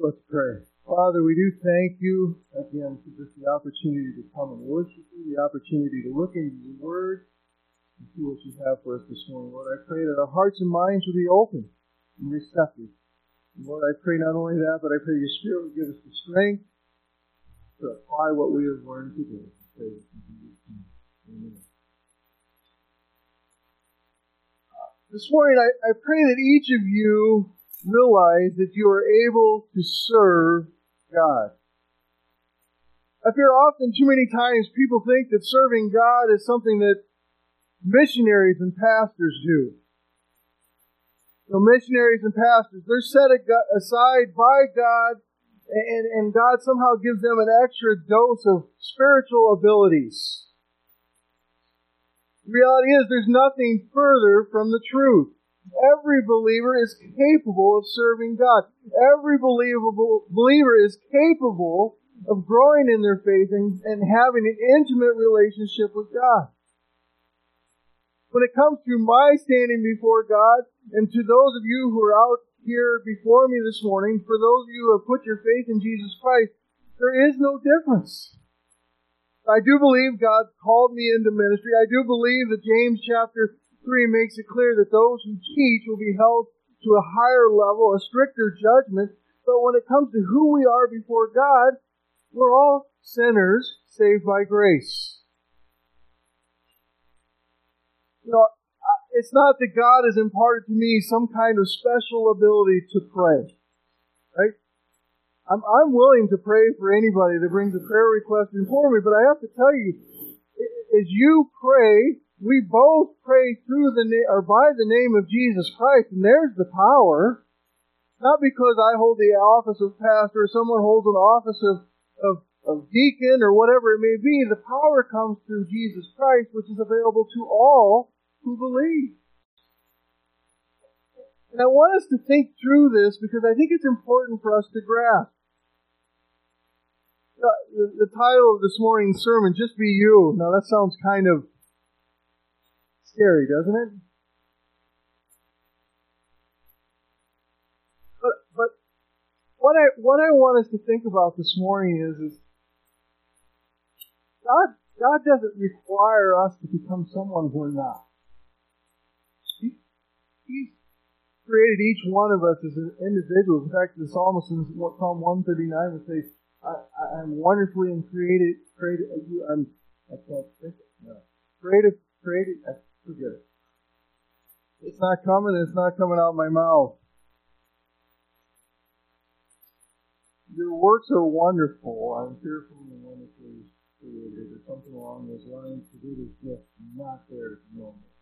Let's pray. Father, we do thank you again for just the opportunity to come and worship you, the opportunity to look into your word and see what you have for us this morning. Lord, I pray that our hearts and minds will be open and receptive. And Lord, I pray not only that, but I pray your Spirit will give us the strength to apply what we have learned today. I pray this in Jesus' name. Amen. This morning, I pray that each of you realize that you are able to serve God. I fear often too many times people think that serving God is something that missionaries and pastors do. So missionaries and pastors, they're set aside by God, and God somehow gives them an extra dose of spiritual abilities. The reality is there's nothing further from the truth. Every believer is capable of serving God. Every believer is capable of growing in their faith and having an intimate relationship with God. When it comes to my standing before God, and to those of you who are out here before me this morning, for those of you who have put your faith in Jesus Christ, there is no difference. I do believe God called me into ministry. I do believe that James chapter 3 makes it clear that those who teach will be held to a higher level, a stricter judgment. But when it comes to who we are before God, we're all sinners saved by grace. You know, it's not that God has imparted to me some kind of special ability to pray. Right? I'm willing to pray for anybody that brings a prayer request before me, but I have to tell you, as you pray, we both pray through by the name of Jesus Christ, and there's the power. Not because I hold the office of pastor or someone holds an office of deacon or whatever it may be. The power comes through Jesus Christ, which is available to all who believe. And I want us to think through this because I think it's important for us to grasp. The title of this morning's sermon, Just Be You. Now that sounds kind of scary, doesn't it? But what I want us to think about this morning is God doesn't require us to become someone we're not. He's created each one of us as individuals. In fact, the psalmist in Psalm 139 would say, I'm wonderfully and created. I can't think it. No. Created. Forget it. It's not coming. It's not coming out of my mouth. Your works are wonderful. I'm fearfully and wonderfully created, or something along those lines. But it is just not there to know me.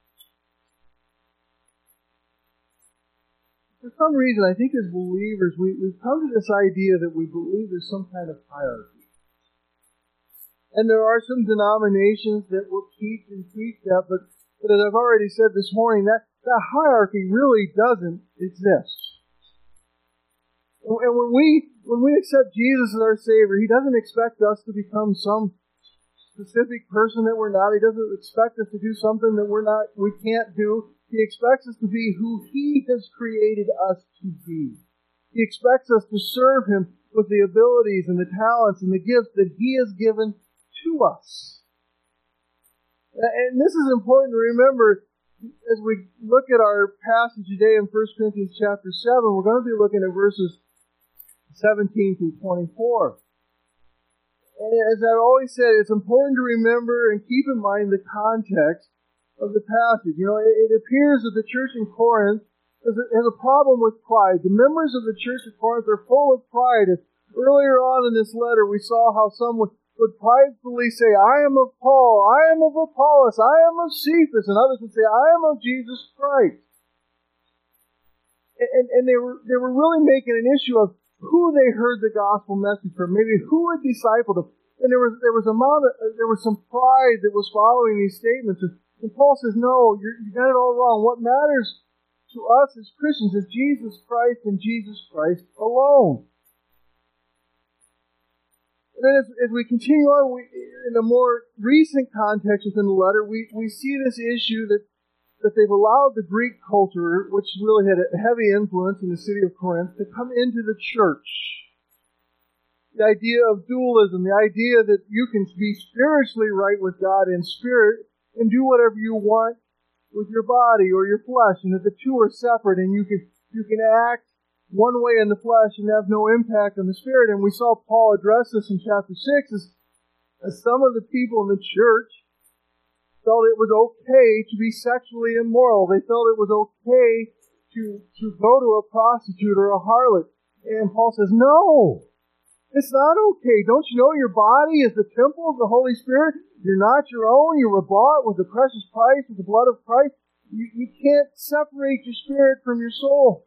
For some reason, I think as believers, we've come to this idea that we believe there's some kind of hierarchy. And there are some denominations that will teach and preach that, but as I've already said this morning, that hierarchy really doesn't exist. And when we accept Jesus as our Savior, He doesn't expect us to become some specific person that we're not. He doesn't expect us to do something that we can't do. He expects us to be who He has created us to be. He expects us to serve Him with the abilities and the talents and the gifts that He has given to us. And this is important to remember as we look at our passage today in 1 Corinthians chapter 7. We're going to be looking at verses 17 through 24. And as I've always said, it's important to remember and keep in mind the context of the passage. You know, it appears that the church in Corinth has a problem with pride. The members of the church of Corinth are full of pride. Earlier on in this letter, we saw how some would pridefully say, I am of Paul, I am of Apollos, I am of Cephas, and others would say, I am of Jesus Christ. And they were really making an issue of who they heard the gospel message from, maybe who had discipled them. And there was some pride that was following these statements. And Paul says, no, you got it all wrong. What matters to us as Christians is Jesus Christ and Jesus Christ alone. And then as we continue on, in a more recent context within the letter, we see this issue that they've allowed the Greek culture, which really had a heavy influence in the city of Corinth, to come into the church. The idea of dualism, the idea that you can be spiritually right with God in spirit and do whatever you want with your body or your flesh, and that the two are separate, and you can act one way in the flesh and have no impact on the spirit. And we saw Paul address this in chapter 6 as some of the people in the church felt it was okay to be sexually immoral. They felt it was okay to go to a prostitute or a harlot. And Paul says, no, it's not okay. Don't you know your body is the temple of the Holy Spirit? You're not your own. You were bought with the precious price of the blood of Christ. You can't separate your spirit from your soul,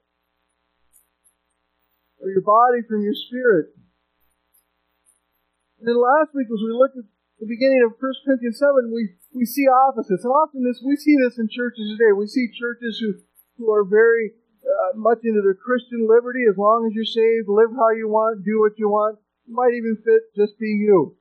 or your body from your spirit. And then last week, as we looked at the beginning of 1 Corinthians 7, we see opposites. And often we see this in churches today. We see churches who are very much into their Christian liberty. As long as you're saved, live how you want, do what you want. It might even fit, just be you.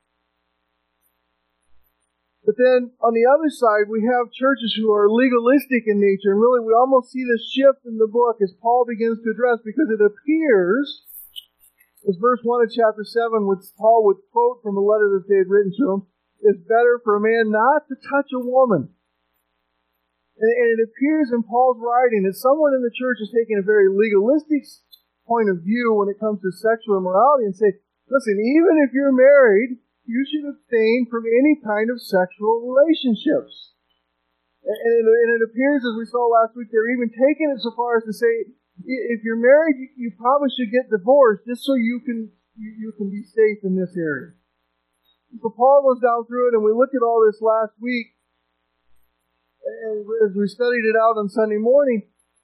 But then, on the other side, we have churches who are legalistic in nature. And really, we almost see this shift in the book as Paul begins to address, because it appears, as verse 1 of chapter 7, which Paul would quote from a letter that they had written to him, it's better for a man not to touch a woman. And it appears in Paul's writing that someone in the church is taking a very legalistic point of view when it comes to sexual immorality and say, listen, even if you're married, you should abstain from any kind of sexual relationships. And it appears, as we saw last week, they're even taking it so far as to say, if you're married, you probably should get divorced just so you can be safe in this area. So Paul goes down through it, and we looked at all this last week, and as we studied it out on Sunday morning.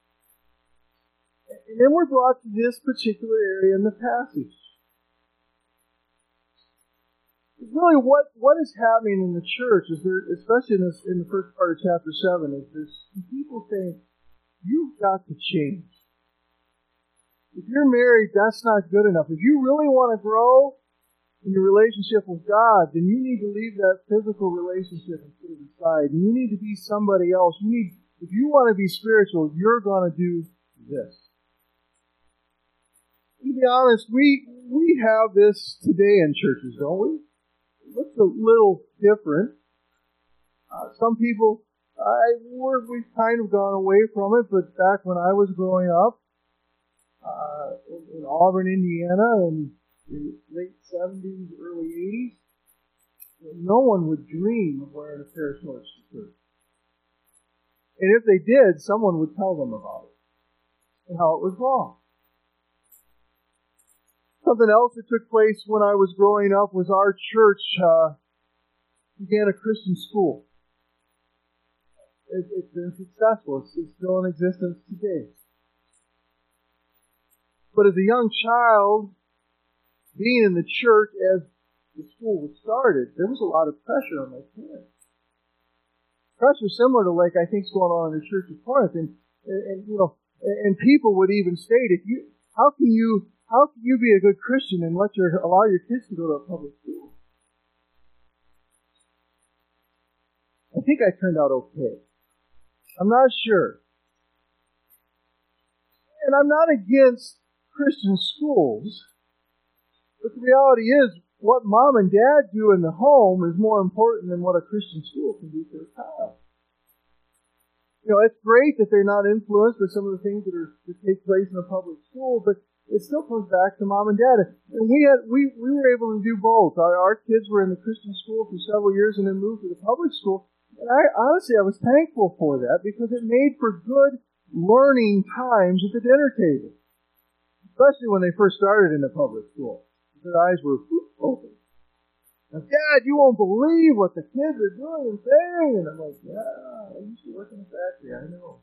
And then we're brought to this particular area in the passage. Really, what is happening in the church is there, especially in the first part of chapter 7, is there's people saying, you've got to change. If you're married, that's not good enough. If you really want to grow in your relationship with God, then you need to leave that physical relationship and put it aside. And you need to be somebody else. If you want to be spiritual, you're going to do this. To be honest, we have this today in churches, don't we? It looks a little different. Some people, we've kind of gone away from it, but back when I was growing up, in Auburn, Indiana, in the late 70s, early 80s, no one would dream of wearing a pair of shorts to church. And if they did, someone would tell them about it and how it was wrong. Something else that took place when I was growing up was our church began a Christian school. It's been successful. It's still in existence today. But as a young child, being in the church as the school was started, there was a lot of pressure on my parents. Pressure similar to I think is going on in the Church of Corinth, and people would even state, how can you be a good Christian and allow your kids to go to a public school? I think I turned out okay. I'm not sure. And I'm not against Christian schools, but the reality is what mom and dad do in the home is more important than what a Christian school can do for a child. It's great that they're not influenced by some of the things that take place in a public school, but it still comes back to mom and dad. And we were able to do both. Our kids were in the Christian school for several years and then moved to the public school. And I was thankful for that because it made for good learning times at the dinner table. Especially when they first started in the public school. Their eyes were open. Now, Dad, you won't believe what the kids are doing and saying. And I'm like, yeah, I used to work in a factory, I know.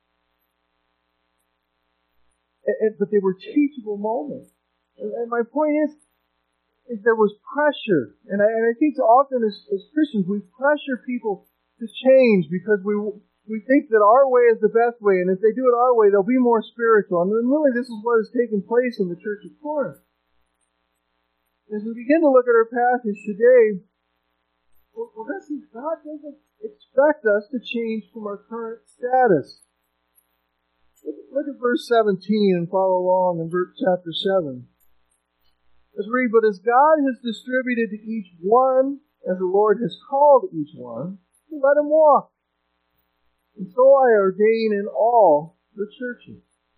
But they were teachable moments. And my point is there was pressure. And I think often as Christians, we pressure people to change because we think that our way is the best way, and if they do it our way, they'll be more spiritual. And really, this is what has taken place in the Church of Corinth. As we begin to look at our passage today, we're going to see God doesn't expect us to change from our current status. Look at verse 17 and follow along in chapter 7. Let's read, but as God has distributed to each one, as the Lord has called each one, let him walk. And so I ordain in all the churches.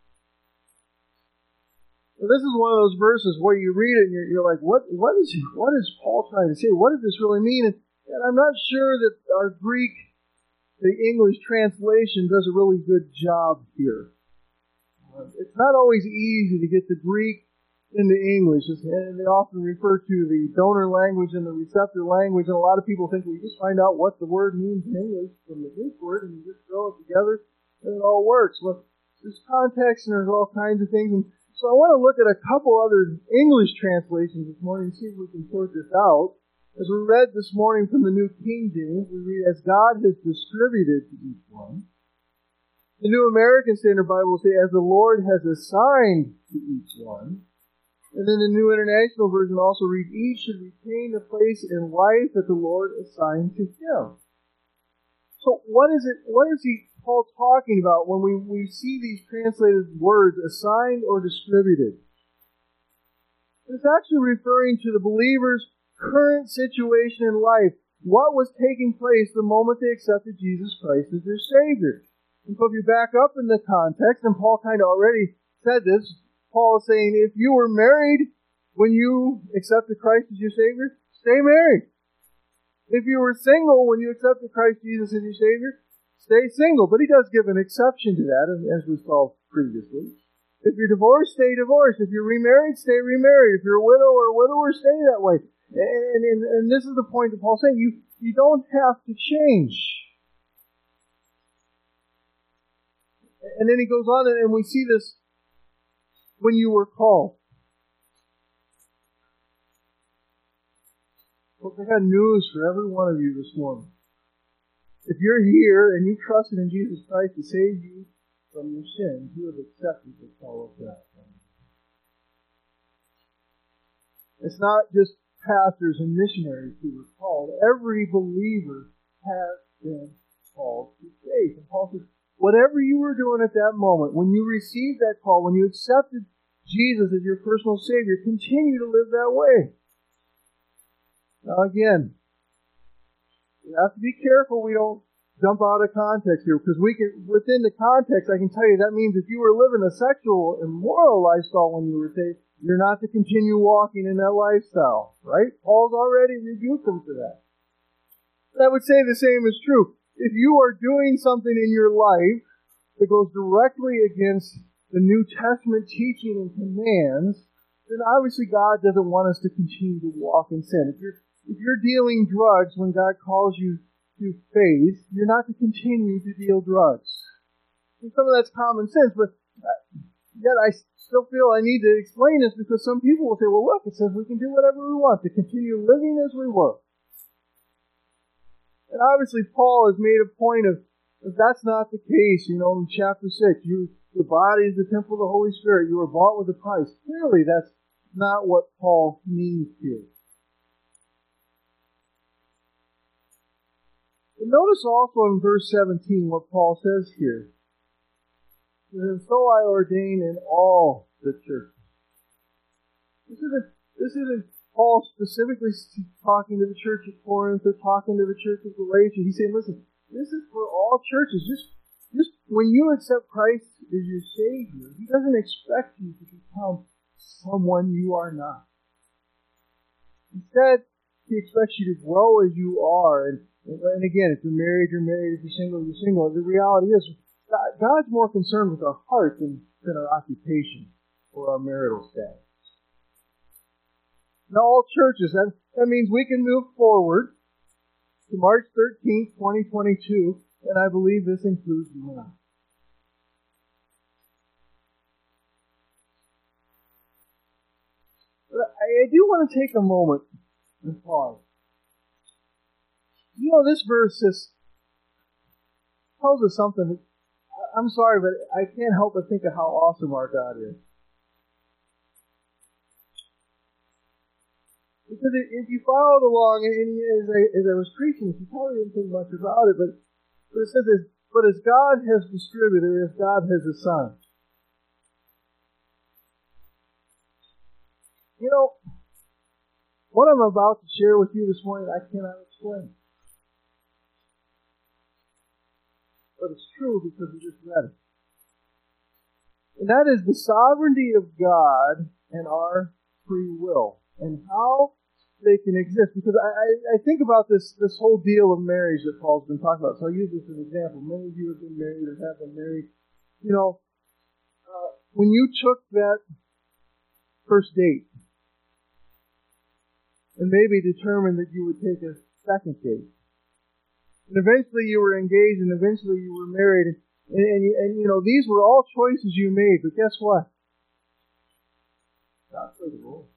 Now, this is one of those verses where you read it and you're like, what is Paul trying to say? What does this really mean? And I'm not sure that our Greek, the English translation, does a really good job here. It's not always easy to get the Greek into English, and they often refer to the donor language and the receptor language, and a lot of people think we just find out what the word means in English from the Greek word, and you just throw it together, and it all works. Well, there's context, and there's all kinds of things, and so I want to look at a couple other English translations this morning and see if we can sort this out. As we read this morning from the New King James, we read, as God has distributed to each one. The New American Standard Bible will say, as the Lord has assigned to each one. And then the New International Version also reads, each should retain the place in life that the Lord assigned to him. So what is Paul talking about when we see these translated words, assigned or distributed? It's actually referring to the believer's current situation in life. What was taking place the moment they accepted Jesus Christ as their Savior? And so if you back up in the context, and Paul kind of already said this, Paul is saying, if you were married when you accepted Christ as your Savior, stay married. If you were single when you accepted Christ Jesus as your Savior, stay single. But he does give an exception to that, as we saw previously. If you're divorced, stay divorced. If you're remarried, stay remarried. If you're a widow or a widower, stay that way. And this is the point that Paul's saying. You don't have to change. And then he goes on, and we see this when you were called. Well, I got news for every one of you this morning. If you're here and you trusted in Jesus Christ to save you from your sins, you have accepted the call of God. It's not just pastors and missionaries who were called. Every believer has been called to faith. And Paul says, whatever you were doing at that moment, when you received that call, when you accepted Jesus as your personal Savior, continue to live that way. Now again, we have to be careful we don't jump out of context here, because within the context, I can tell you that means if you were living a sexual, immoral lifestyle when you were saved, you're not to continue walking in that lifestyle, right? Paul's already rebuked them for that. But I would say the same is true. If you are doing something in your life that goes directly against the New Testament teaching and commands, then obviously God doesn't want us to continue to walk in sin. If you're dealing drugs when God calls you to faith, you're not to continue to deal drugs. And some of that's common sense, but yet I still feel I need to explain this, because some people will say, well, look, it says we can do whatever we want, to continue living as we were. And obviously Paul has made a point of that's not the case. In chapter 6, your body is the temple of the Holy Spirit. You were bought with a price. Clearly, that's not what Paul means here. But notice also in verse 17 what Paul says here. And so I ordain in all the churches. This isn't Paul specifically talking to the church at Corinth or talking to the church at Galatia. He's saying, listen, this is for all churches. Just when you accept Christ as your Savior, He doesn't expect you to become someone you are not. Instead, He expects you to grow as you are. And again, if you're married, you're married. If you're single, you're single. The reality is, God's more concerned with our heart than our occupation or our marital status. Now, all churches, that means we can move forward to March 13th, 2022, and I believe this includes you and I. But I do want to take a moment and pause. This verse just tells us something. I'm sorry, but I can't help but think of how awesome our God is. Because if you followed along, and as I was preaching, you probably didn't think much about it, but it says this, but as God has distributed, as God has assigned. What I'm about to share with you this morning, I cannot explain. But it's true because we just read it. And that is the sovereignty of God and our free will, and how they can exist. Because I think about this whole deal of marriage that Paul's been talking about. So I'll use this as an example. Many of you have been married or have been married. You know, when you took that first date, and maybe determined that you would take a second date, and eventually you were engaged, and eventually you were married, and you know, these were all choices you made, but guess what? God played a role.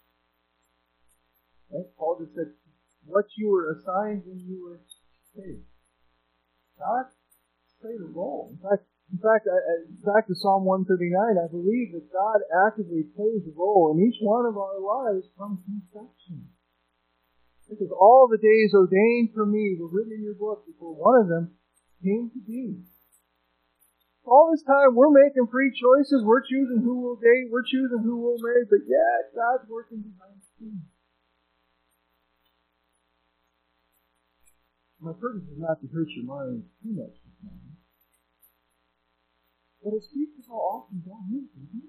Right? Paul just said, what you were assigned when you were saved. God played a role. In fact, back to Psalm 139, I believe that God actively plays a role in each one of our lives from conception. Because all the days ordained for me were written in your book before one of them came to be. All this time we're making free choices, we're choosing who we'll date, we're choosing who we'll marry, but yet God's working behind the scenes. My purpose is not to hurt your mind too much this morning. But it speaks to how often God moves, doesn't it?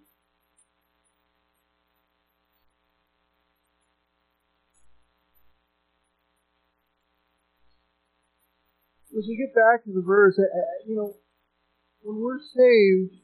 As we get back to the verse, you know, when we're saved,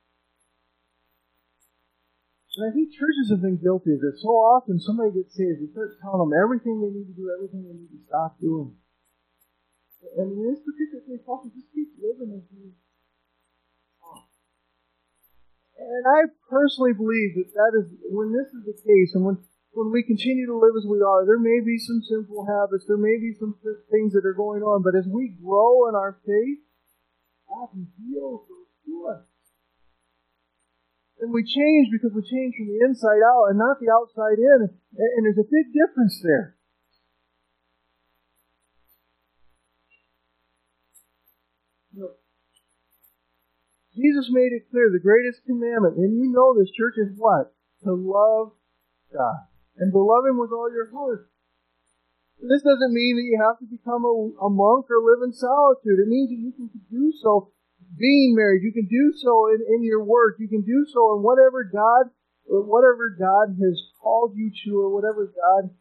and I think churches have been guilty of this. So often somebody gets saved, we start telling them everything they need to do, everything they need to stop doing. And in this particular case, Paul says, just keep living as you are. And I personally believe that is, when this is the case, and when we continue to live as we are, there may be some sinful habits, there may be some things that are going on, but as we grow in our faith, God reveals those to us. And we change because we change from the inside out and not the outside in. And there's a big difference there. You know, Jesus made it clear, the greatest commandment, and you know this, church, is what? To love God. And to love Him with all your heart. This doesn't mean that you have to become a monk or live in solitude. It means that you can do so being married. You can do so in your work. You can do so in whatever God has called you to, or whatever God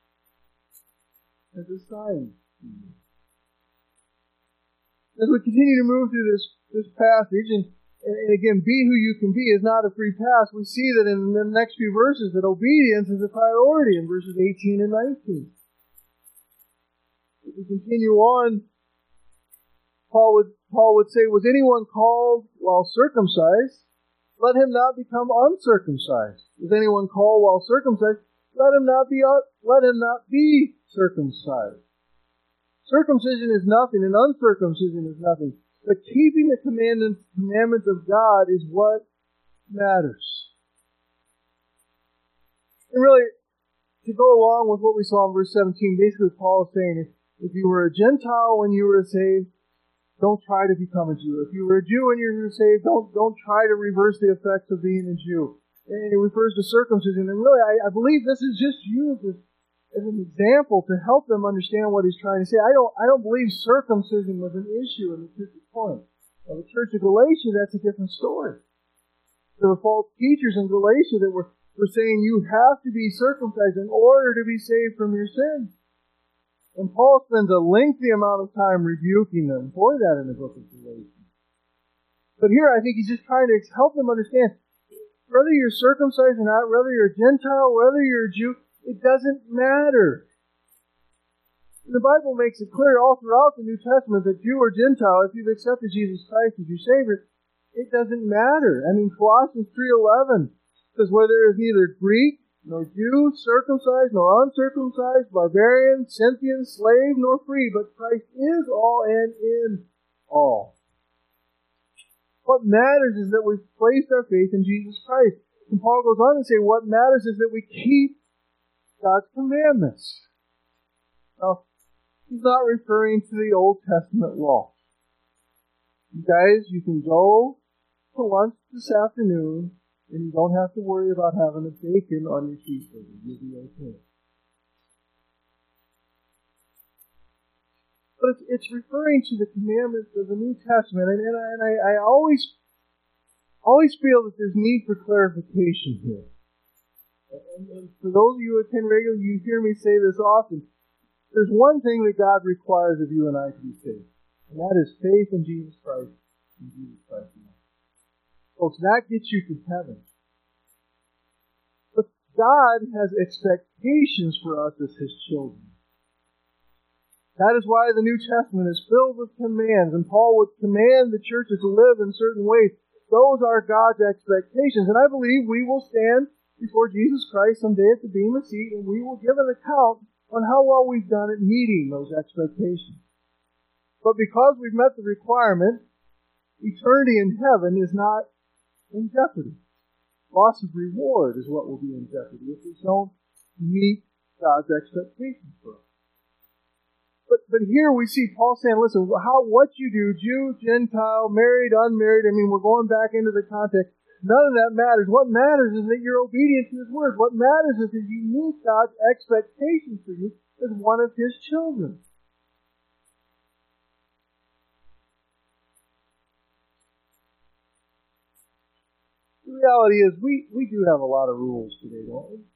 has assigned to you. As we continue to move through this passage, and again, be who you can be is not a free pass, we see that in the next few verses that obedience is a priority in verses 18 and 19. If we continue on, Paul would say, was anyone called while circumcised? Let him not become uncircumcised. Was anyone called while circumcised? Let him not be circumcised. Circumcision is nothing, and uncircumcision is nothing. But keeping the commandments of God is what matters. And really, to go along with what we saw in verse 17, basically Paul is saying, if you were a Gentile when you were saved, don't try to become a Jew. If you were a Jew when you were saved, don't try to reverse the effects of being a Jew. And it refers to circumcision. And really, I believe this is just used as an example to help them understand what he's trying to say. I don't believe circumcision was an issue in the church of Corinth. Now, the church of Galatia, that's a different story. There were false teachers in Galatia that were saying you have to be circumcised in order to be saved from your sins. And Paul spends a lengthy amount of time rebuking them for that in the book of Galatians. But here I think he's just trying to help them understand, whether you're circumcised or not, whether you're a Gentile, whether you're a Jew, it doesn't matter. And the Bible makes it clear all throughout the New Testament that Jew or Gentile, if you've accepted Jesus Christ as your Savior, it doesn't matter. I mean, Colossians 3:11 says, where there is neither Greek nor Jew, circumcised nor uncircumcised, barbarian, Scythian, slave nor free, but Christ is all and in all. What matters is that we've placed our faith in Jesus Christ. And Paul goes on to say, what matters is that we keep God's commandments. Now, he's not referring to the Old Testament law. You guys, you can go to lunch this afternoon and you don't have to worry about having a bacon on your cheeseburger. You'll be okay. But it's referring to the commandments of the New Testament, and I always feel that there's need for clarification here. And for those of you who attend regularly, you hear me say this often. There's one thing that God requires of you and I to be saved, and that is faith in Jesus Christ and Jesus Christ alone. Folks, that gets you to heaven. But God has expectations for us as His children. That is why the New Testament is filled with commands, and Paul would command the churches to live in certain ways. Those are God's expectations, and I believe we will stand before Jesus Christ someday at the Bema Seat, and we will give an account on how well we've done at meeting those expectations. But because we've met the requirement, eternity in heaven is not in jeopardy. Loss of reward is what will be in jeopardy if we don't meet God's expectations for us. But here we see Paul saying, listen, what you do, Jew, Gentile, married, unmarried, we're going back into the context. None of that matters. What matters is that you're obedient to His Word. What matters is that you meet God's expectations for you as one of His children. The reality is we do have a lot of rules today, don't we?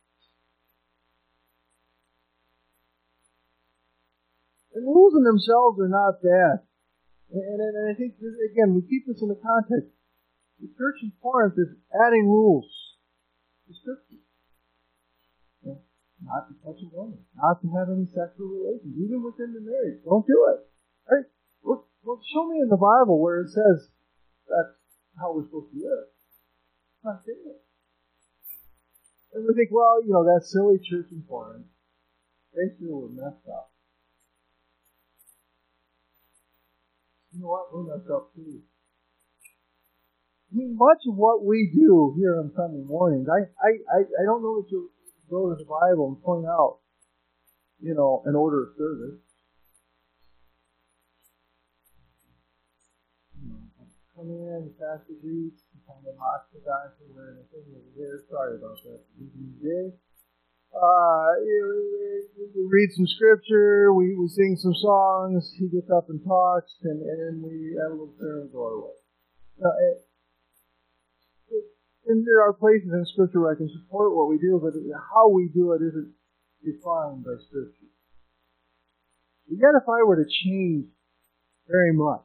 And rules in themselves are not bad. And I think, again, we keep this in the context. The church in Corinth is adding rules to Scripture. Not to touch a woman, not to have any sexual relations, even within the marriage. Don't do it. Right? Well, show me in the Bible where it says that's how we're supposed to live. It's not saying it. And we think, well, that silly church in Corinth, they sure were messed up. You know what? We're messed up too. Much of what we do here on Sunday mornings, I don't know that you'll go to the Bible and point out, an order of service. Come in, the pastor reads, kind of mocks the guy for wearing a thing over there. Sorry about that. We read some scripture, we sing some songs, he gets up and talks, and we have a little prayer and go our way. And there are places in Scripture where I can support what we do, but how we do it isn't defined by Scripture. Yet if I were to change very much,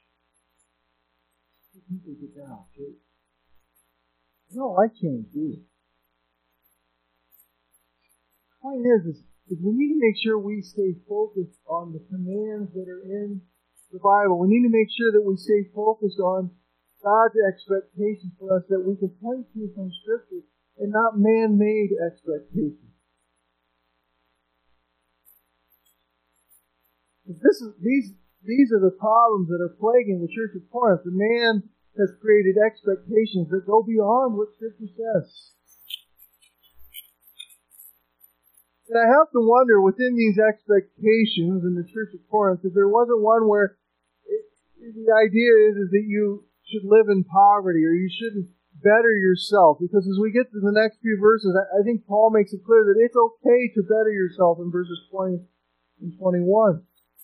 people get down, too. You don't like change, do you? The point is we need to make sure we stay focused on the commands that are in the Bible. We need to make sure that we stay focused on God's expectations for us that we can point to from Scripture and not man-made expectations. These are the problems that are plaguing the church of Corinth. The man has created expectations that go beyond what Scripture says. And I have to wonder, within these expectations in the church of Corinth, if there wasn't one where the idea is that you should live in poverty or you shouldn't better yourself. Because as we get to the next few verses, I think Paul makes it clear that it's okay to better yourself in verses 20 and 21.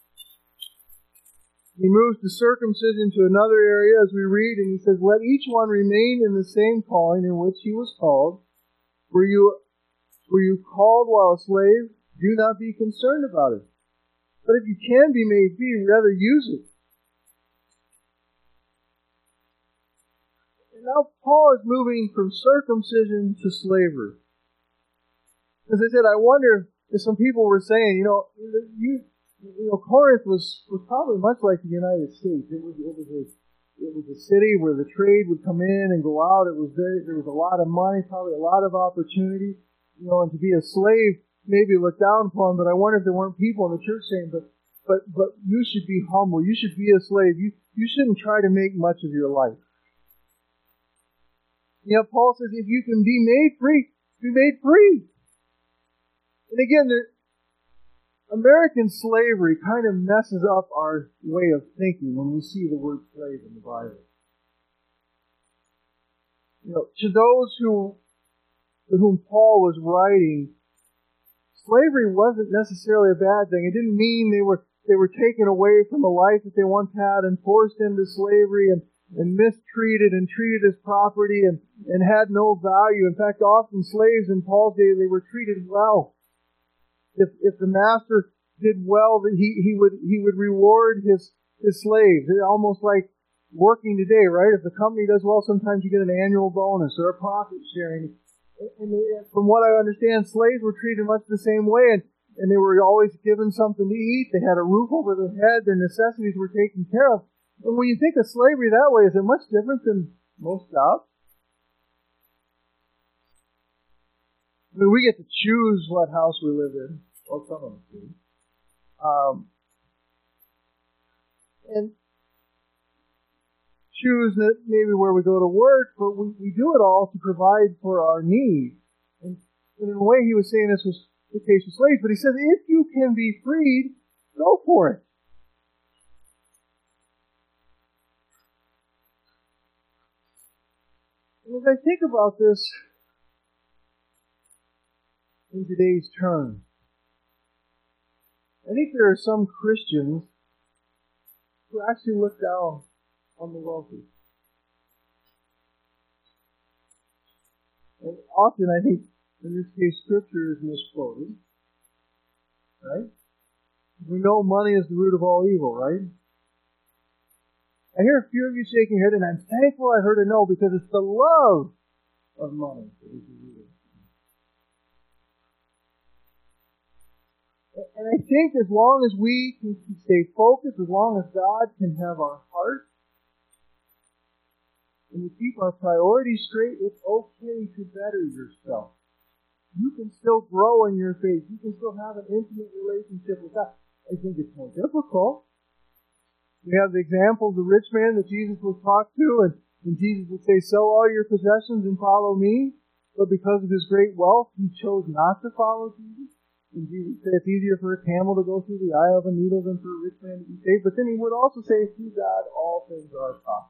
He moves the circumcision to another area as we read, and he says, let each one remain in the same calling in which he was called. Were you called while a slave? Do not be concerned about it. But if you can be made free, rather use it. And now Paul is moving from circumcision to slavery. As I said, I wonder if some people were saying, Corinth was probably much like the United States. It was a city where the trade would come in and go out. There was a lot of money, probably a lot of opportunity. And to be a slave maybe looked down upon, but I wonder if there weren't people in the church saying, but you should be humble. You should be a slave. You shouldn't try to make much of your life. Paul says, if you can be made free, be made free. And again, American slavery kind of messes up our way of thinking when we see the word slave in the Bible. To those to whom Paul was writing, slavery wasn't necessarily a bad thing. It didn't mean they were they were taken away from a life that they once had and forced into slavery and mistreated and treated as property and had no value. In fact, often slaves in Paul's day, they were treated well. If the master did well, that he would reward his slaves. It's almost like working today, right? If the company does well, sometimes you get an annual bonus or a profit sharing. And from what I understand, slaves were treated much the same way, and they were always given something to eat. They had a roof over their head. Their necessities were taken care of. And when you think of slavery that way, is it much different than most jobs? I mean, we get to choose what house we live in. Well, some of us do. And choose that maybe where we go to work, but we do it all to provide for our needs. And in a way, he was saying this was the case with slaves, but he says, if you can be freed, go for it. And as I think about this in today's terms, I think there are some Christians who actually look down on the wealthy. And often I think, in this case, Scripture is misquoted. Right? We know money is the root of all evil, right? I hear a few of you shaking your head, and I'm thankful I heard a no, because it's the love of money that is the root of it. And I think as long as we can stay focused, as long as God can have our heart, and we keep our priorities straight, it's okay to better yourself. You can still grow in your faith. You can still have an intimate relationship with God. I think it's more difficult. We have the example of the rich man that Jesus was talked to, and Jesus would say, sell all your possessions and follow me. But because of his great wealth, he chose not to follow Jesus. And Jesus said it's easier for a camel to go through the eye of a needle than for a rich man to be saved. But then he would also say, through God, all things are possible.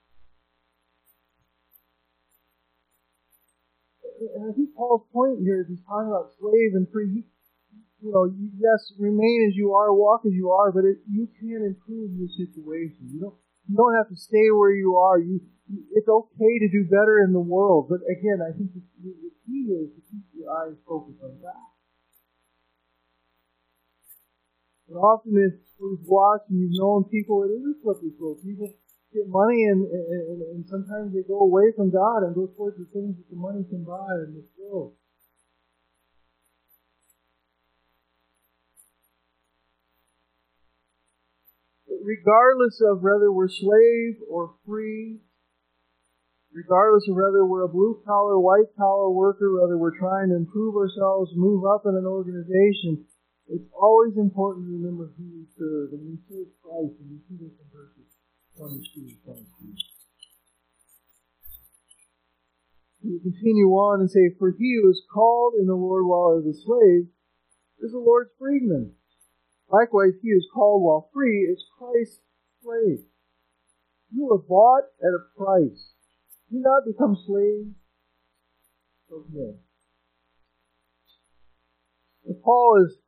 And I think Paul's point here is he's talking about slave and free. Yes, remain as you are, walk as you are, but you can improve your situation. You don't have to stay where you are. It's okay to do better in the world. But again, I think the key is to keep your eyes focused on God. And often we've watched and you've known people, it is a slippery slope. People get money and sometimes they go away from God and go towards the things that the money can buy in this world. But regardless of whether we're slave or free, regardless of whether we're a blue-collar, white-collar worker, whether we're trying to improve ourselves, move up in an organization, it's always important to remember who we serve. And we serve Christ, and we see this in verses 22 and 23. We continue on and say, for he who is called in the Lord while as a slave is the Lord's freedman. Likewise, he who is called while free is Christ's slave. You are bought at a price. Do not become slaves of men. And Paul is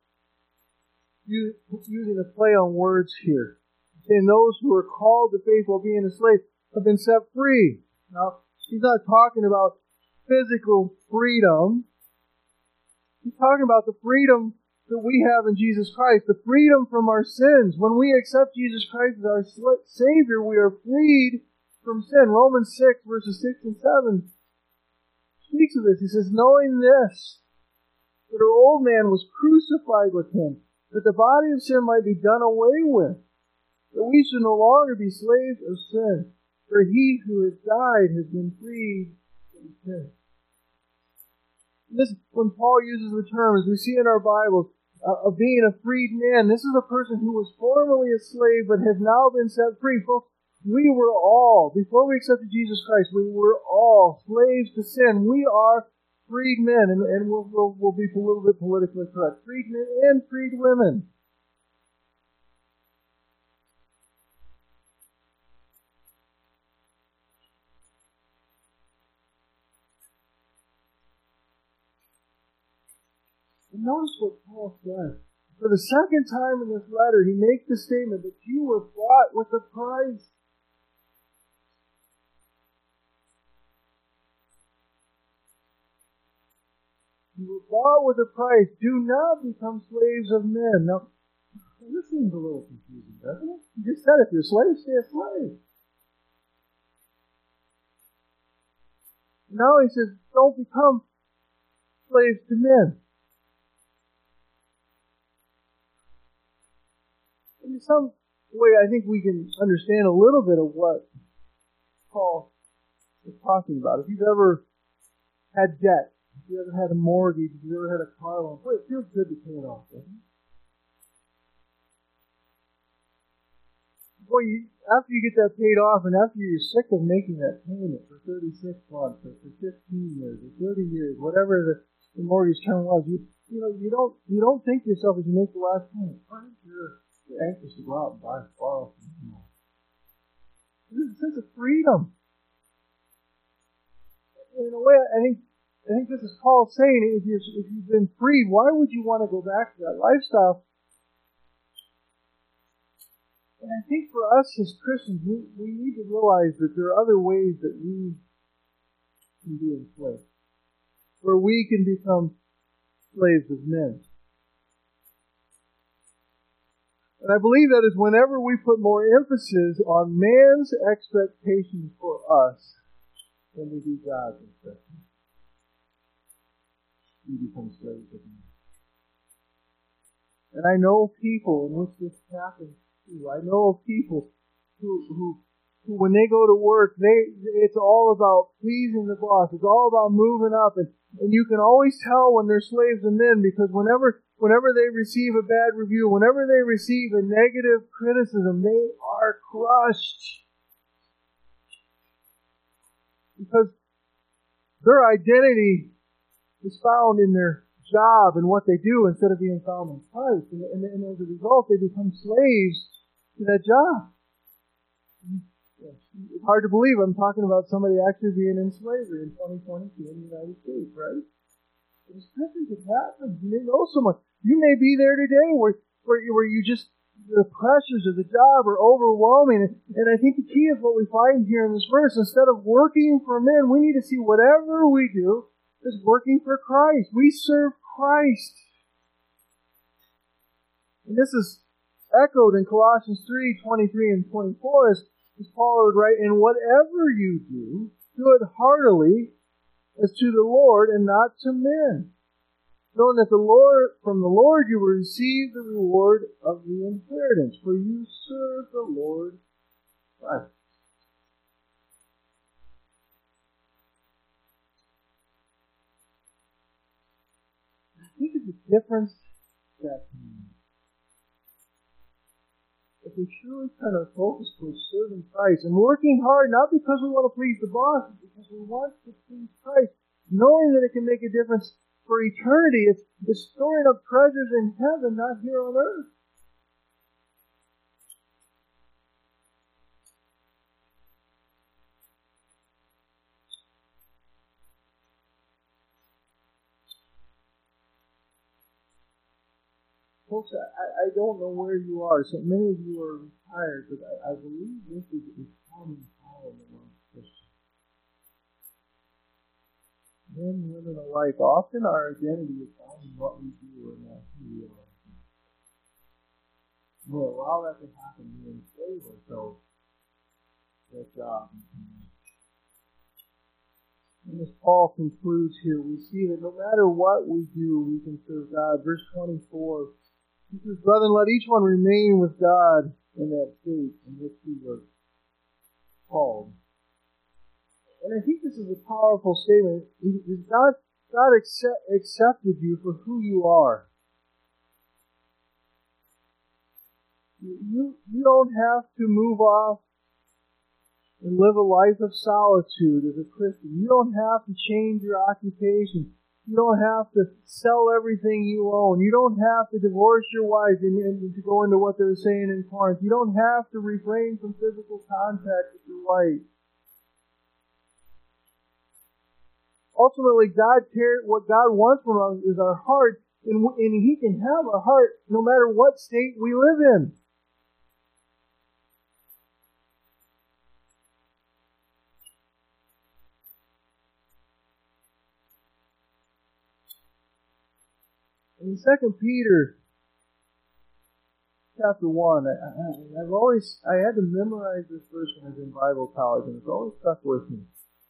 using a play on words here. Saying those who are called to faith while being a slave have been set free. Now, he's not talking about physical freedom. He's talking about the freedom that we have in Jesus Christ, the freedom from our sins. When we accept Jesus Christ as our Savior, we are freed from sin. Romans 6, verses 6 and 7 speaks of this. He says, knowing this, that our old man was crucified with him, that the body of sin might be done away with, that we should no longer be slaves of sin, for he who has died has been freed from sin. This, when Paul uses the term, as we see in our Bibles, of being a freed man, this is a person who was formerly a slave but has now been set free. Folks, we were all, before we accepted Jesus Christ, we were all slaves to sin. We are freed men, and we'll be a little bit politically correct. Freed men and freed women. And notice what Paul says. For the second time in this letter, he makes the statement that you were bought with a price. You were bought with a price. Do not become slaves of men. Now, this seems a little confusing, doesn't it? You just said if you're a slave, stay a slave. Now he says, don't become slaves to men. In some way, I think we can understand a little bit of what Paul is talking about. If you've ever had debt, if you ever had a mortgage, if you ever had a car loan, boy, it feels good to pay it off, doesn't it? Boy, after you get that paid off and after you're sick of making that payment for 36 months or for 15 years or 30 years, whatever the mortgage term was, you don't think to yourself as you make the last payment, you're anxious to go out and borrow something more. There's a sense of freedom. In a way, I think this is Paul saying, if you've been freed, why would you want to go back to that lifestyle? And I think for us as Christians, we need to realize that there are other ways that we can be enslaved, where we can become slaves of men. And I believe that is whenever we put more emphasis on man's expectations for us than we do God's expectations, we become slaves of men. And I know people in which this happens too. I know of people who when they go to work, it's all about pleasing the boss. It's all about moving up. And you can always tell when they're slaves of men, because whenever they receive a bad review, whenever they receive a negative criticism, they are crushed. Because their identity is found in their job and what they do instead of being found in Christ. And as a result, they become slaves to that job. It's hard to believe I'm talking about somebody actually being in slavery in 2022 in the United States, right? But as Christians, it happens. You may know someone. You may be there today where you just, the pressures of the job are overwhelming. And I think the key is what we find here in this verse. Instead of working for men, we need to see whatever we do is working for Christ. We serve Christ. And this is echoed in Colossians 3:23 and 24 as Paul would write, and whatever you do, do it heartily as to the Lord and not to men, knowing that from the Lord you will receive the reward of the inheritance, for you serve the Lord Christ. I think of the difference that if we truly kind of focus towards serving Christ and working hard, not because we want to please the boss, but because we want to please Christ, knowing that it can make a difference for eternity. It's storing up treasures in heaven, not here on earth. Folks, I don't know where you are. So many of you are retired, but I believe this is a common problem among Christians. Men, women alike, often our identity is found in what we do and not who we are. We'll allow that to happen. We enslave ourselves to that job. And as Paul concludes here, we see that no matter what we do, we can serve God. Verse 24. He says, brethren, let each one remain with God in that state in which he was called. And I think this is a powerful statement. God accepted you for who you are. You don't have to move off and live a life of solitude as a Christian. You don't have to change your occupation. You don't have to sell everything you own. You don't have to divorce your wife and to go into what they're saying in Corinth. You don't have to refrain from physical contact with your wife. Ultimately, what God wants from us is our heart And He can have our heart no matter what state we live in. In 2 Peter chapter 1, I had to memorize this verse when I was in Bible college, and it's always stuck with me.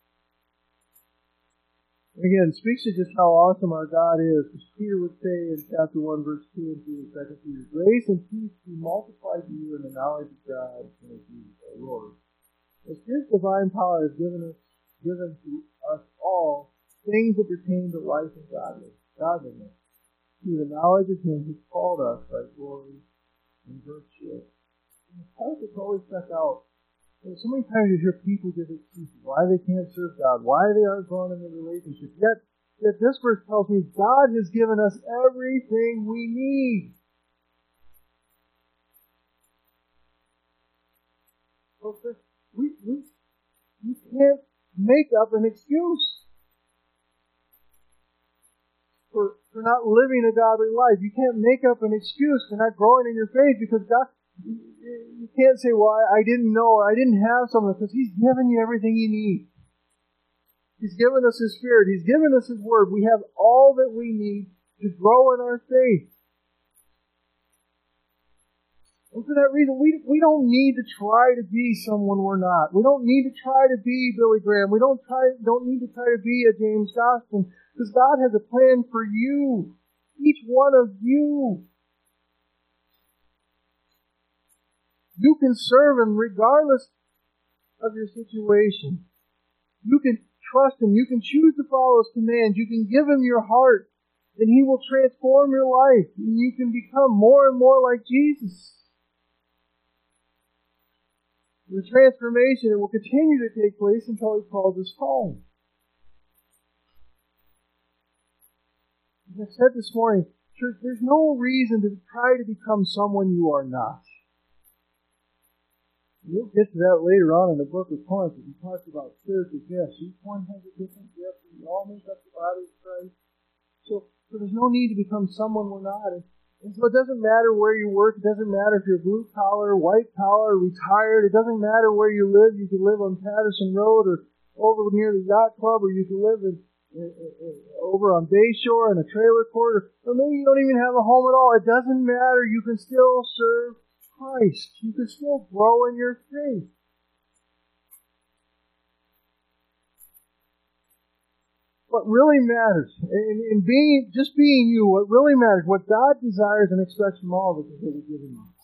Again, it speaks to just how awesome our God is. As Peter would say in chapter 1, verse 2 and 3 of 2 Peter, grace and peace be multiplied to you in the knowledge of God and of Jesus our Lord. As His divine power has given to us all things that pertain to life and godliness, through the knowledge of Him who called us by glory and virtue. And the part that's always stuck out, so many times you hear people give excuses why they can't serve God, why they aren't growing in the relationship. Yet this verse tells me God has given us everything we need. You can't make up an excuse for not living a godly life. You can't make up an excuse for not growing in your faith, because God, you can't say, well, I didn't know, or I didn't have something, because He's given you everything you need. He's given us His Spirit. He's given us His Word. We have all that we need to grow in our faith. And for that reason, we don't need to try to be someone we're not. We don't need to try to be Billy Graham. We don't need to try to be a James Dawson, because God has a plan for you, each one of you. You can serve Him regardless of your situation. You can trust Him. You can choose to follow His commands. You can give Him your heart, and He will transform your life, and you can become more and more like Jesus. The transformation, it will continue to take place until He calls us home. As I said this morning, church, there's no reason to try to become someone you are not. We'll get to that later on in the book of Corinth. He talks about spiritual gifts. Each one has a different gift, and we all make up the body of Christ. So there's no need to become someone we're not. And so it doesn't matter where you work. It doesn't matter if you're blue collar, white collar, retired. It doesn't matter where you live. You can live on Patterson Road or over near the yacht club, or you can live over on Bayshore in a trailer court, or maybe you don't even have a home at all. It doesn't matter. You can still serve Christ. You can still grow in your faith. What really matters, in being you, what really matters, what God desires and expects from all of us, is that we give Him up.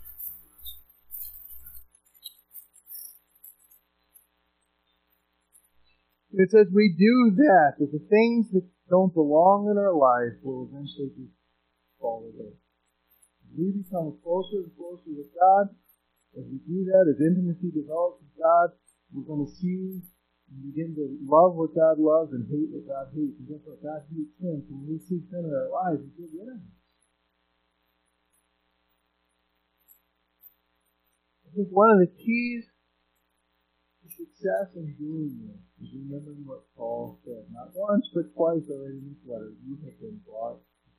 It says we do that the things that don't belong in our life will eventually just fall away. We become closer and closer with God. As we do that, as intimacy develops with God, we're going to see and begin to love what God loves and hate what God hates. And guess what? God hates sin. So when we see sin in our lives, we get rid of it. I think one of the keys to success in doing this is remembering what Paul said. Not once, but twice already in this letter. You have been brought.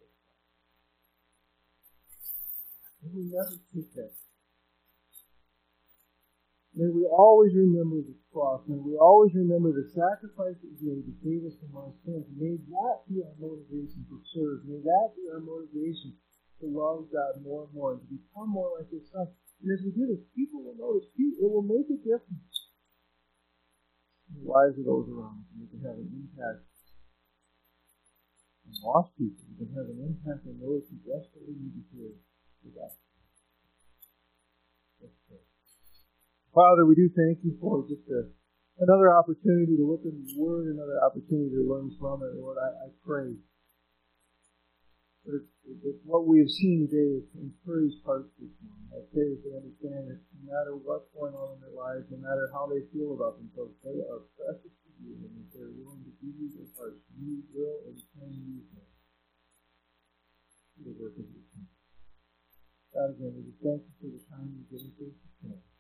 And we never take that. May we always remember the cross. May we always remember the sacrifice that He made to save us from our sins. May that be our motivation to serve. May that be our motivation to love God more and more and to become more like His Son. And as we do this, people will notice. It will make a difference in the lives of those around us. And we can have an impact on lost people. We can have an impact on those who desperately need to hear the gospel. Let's pray. Father, we do thank You for just another opportunity to look at Your Word, another opportunity to learn from it. Lord, I pray that what we have seen today is encouraged hearts this morning. I pray that they understand that no matter what's going on in their lives, no matter how they feel about themselves, they are precious to You, and if they're willing to give You their hearts, You will and can use them to the work of Your kingdom. God, again, we just thank You for the time You've given to us this morning.